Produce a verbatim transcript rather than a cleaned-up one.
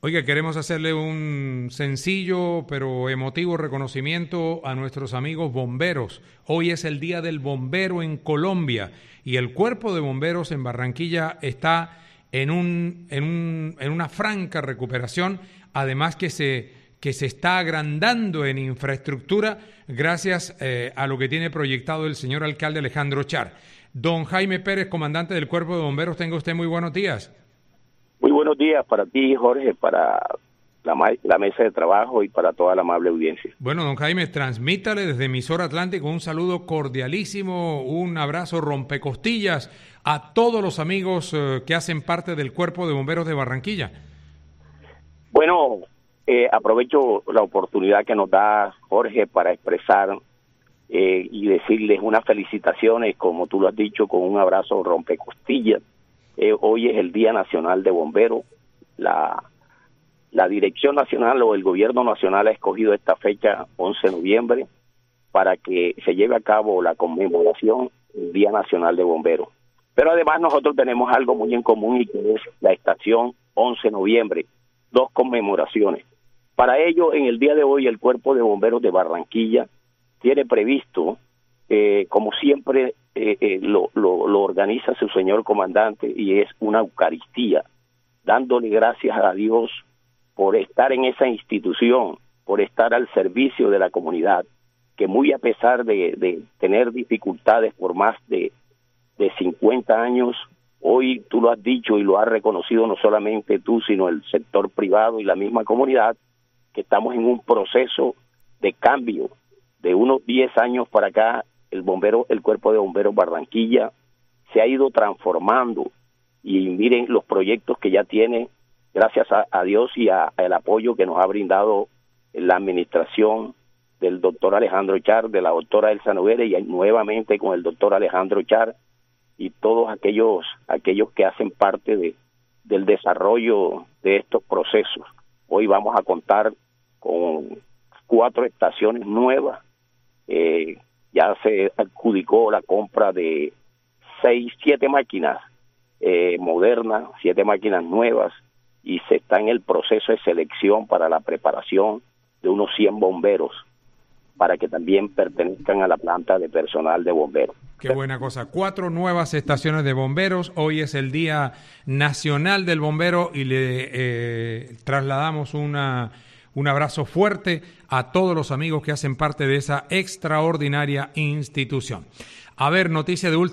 Oiga, queremos hacerle un sencillo pero emotivo reconocimiento a nuestros amigos bomberos. Hoy es el Día del Bombero en Colombia y el Cuerpo de Bomberos en Barranquilla está en, un, en, un, en una franca recuperación, además que se, que se está agrandando en infraestructura gracias eh, a lo que tiene proyectado el señor alcalde Alejandro Char. Don Jaime Pérez, comandante del Cuerpo de Bomberos, tenga usted muy buenos días. Muy buenos días para ti, Jorge, para la, la mesa de trabajo y para toda la amable audiencia. Bueno, don Jaime, transmítale desde Emisora Atlántico un saludo cordialísimo, un abrazo rompecostillas a todos los amigos eh, que hacen parte del Cuerpo de Bomberos de Barranquilla. Bueno, eh, aprovecho la oportunidad que nos da Jorge para expresar eh, y decirles unas felicitaciones, como tú lo has dicho, con un abrazo rompecostillas. Eh, hoy es el Día Nacional de Bomberos. La, la Dirección Nacional o el Gobierno Nacional ha escogido esta fecha, once de noviembre, para que se lleve a cabo la conmemoración del Día Nacional de Bomberos. Pero además nosotros tenemos algo muy en común y que es la estación once de noviembre, dos conmemoraciones. Para ello, en el día de hoy, el Cuerpo de Bomberos de Barranquilla tiene previsto, eh, como siempre, Eh, eh, lo, lo, lo organiza su señor comandante, y es una Eucaristía, dándole gracias a Dios por estar en esa institución, por estar al servicio de la comunidad, que muy a pesar de, de tener dificultades por más de, de cincuenta años, hoy tú lo has dicho y lo has reconocido no solamente tú, sino el sector privado y la misma comunidad, que estamos en un proceso de cambio. De unos diez años para acá, el bombero, el Cuerpo de Bomberos Barranquilla se ha ido transformando, y miren los proyectos que ya tiene, gracias a, a Dios y al apoyo que nos ha brindado la administración del doctor Alejandro Char, de la doctora Elsa Noguera, y nuevamente con el doctor Alejandro Char y todos aquellos aquellos que hacen parte de del desarrollo de estos procesos. Hoy vamos a contar con cuatro estaciones nuevas. eh, Ya se adjudicó la compra de seis, siete máquinas eh, modernas, siete máquinas nuevas, y se está en el proceso de selección para la preparación de unos cien bomberos para que también pertenezcan a la planta de personal de bomberos. Qué buena cosa. Cuatro nuevas estaciones de bomberos. Hoy es el Día Nacional del Bombero y le eh, trasladamos una... Un abrazo fuerte a todos los amigos que hacen parte de esa extraordinaria institución. A ver, noticia de última.